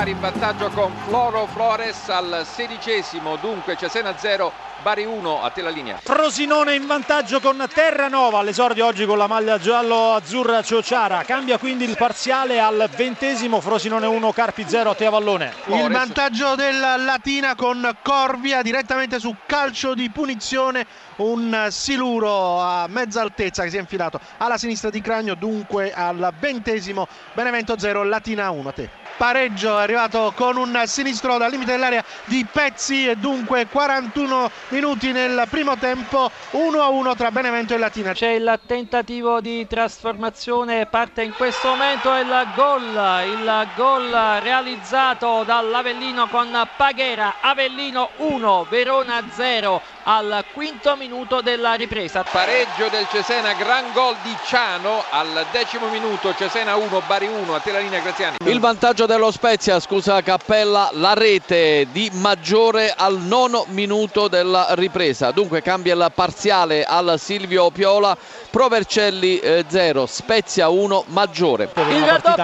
Bari in vantaggio con Floro Flores al 16esimo, dunque Cesena 0, Bari 1, a te la linea. Frosinone in vantaggio con Terranova all'esordio oggi con la maglia giallo-azzurra Ciociara, cambia quindi il parziale al 20esimo, Frosinone 1, Carpi 0, a te Avallone. Il vantaggio del Latina con Corvia direttamente su calcio di punizione, un siluro a mezza altezza che si è infilato alla sinistra di Cragno, dunque al 20esimo Benevento 0, Latina 1, a te. Pareggio è arrivato con un sinistro dal limite dell'area di Pezzi e dunque 41 minuti nel primo tempo, 1-1 tra Benevento e Latina. C'è il tentativo di trasformazione, parte in questo momento il gol realizzato dall'Avellino con Paghera. Avellino 1, Verona 0 al quinto minuto della ripresa. Pareggio del Cesena, gran gol di Ciano al 10° minuto, Cesena 1, Bari 1, a te la linea Graziani. Il vantaggio dello Spezia, scusa Cappella, la rete di Maggiore al 9° minuto della ripresa, dunque cambia il parziale al Silvio Piola, Provercelli 0, Spezia 1, Maggiore. Il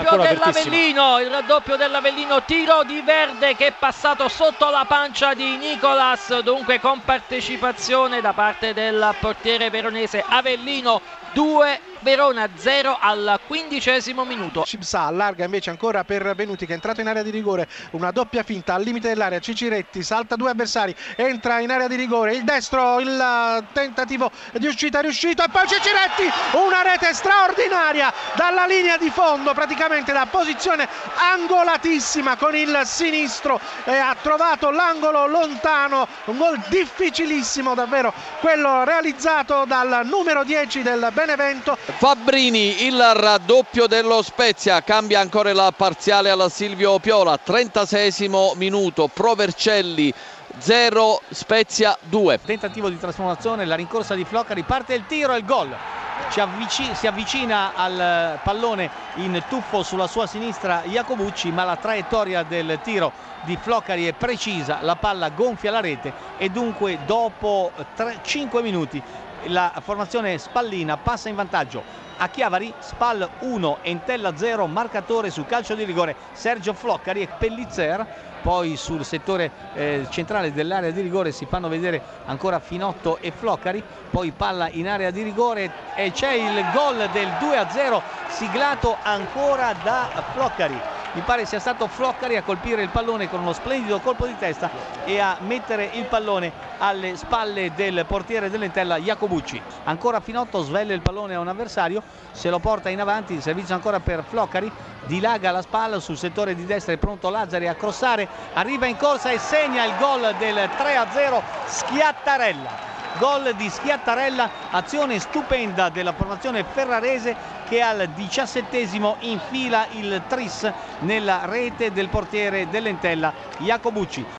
raddoppio dell'Avellino, tiro di Verde che è passato sotto la pancia di Nicolas, dunque con partecipazione da parte del portiere veronese. Avellino 2, Verona 0 al 15° minuto. Cipsa allarga invece ancora per Venuti che è entrato in area di rigore, una doppia finta al limite dell'area, Ciciretti salta due avversari, entra in area di rigore, il destro, il tentativo di uscita è riuscito e poi Ciciretti, una rete straordinaria dalla linea di fondo, praticamente da posizione angolatissima con il sinistro, ha trovato l'angolo lontano, un gol difficilissimo davvero quello realizzato dal numero 10 del Benevento. Fabbrini, il raddoppio dello Spezia, cambia ancora il parziale alla Silvio Piola, 36° minuto, Provercelli 0, Spezia 2. Tentativo di trasformazione, la rincorsa di Floccari, parte il tiro e il gol. Si avvicina al pallone in tuffo sulla sua sinistra Iacobucci, ma la traiettoria del tiro di Floccari è precisa, la palla gonfia la rete e dunque dopo 5 minuti la formazione spallina passa in vantaggio. A Chiavari, Spal 1, Entella 0, marcatore sul calcio di rigore Sergio Floccari e Pellizzer. Poi sul settore centrale dell'area di rigore si fanno vedere ancora Finotto e Floccari, poi palla in area di rigore e c'è il gol del 2-0 siglato ancora da Floccari. Mi pare sia stato Floccari a colpire il pallone con uno splendido colpo di testa e a mettere il pallone alle spalle del portiere dell'Entella Iacobucci. Ancora Finotto svelle il pallone a un avversario, se lo porta in avanti, il servizio ancora per Floccari, dilaga la spalla sul settore di destra, è pronto Lazzari a crossare, arriva in corsa e segna il gol del 3-0 Schiattarella. Gol di Schiattarella, azione stupenda della formazione ferrarese che al 17° infila il tris nella rete del portiere dell'Entella Iacobucci.